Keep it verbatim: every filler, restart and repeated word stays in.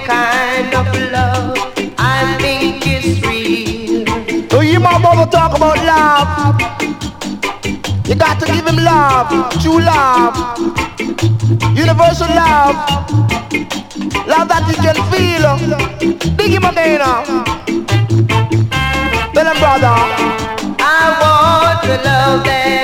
kind of love I think is real. So you my brother talk about love. You got to give him love, true love, universal love, love that you can feel. Dig him again now. Tell him, brother. I want the love that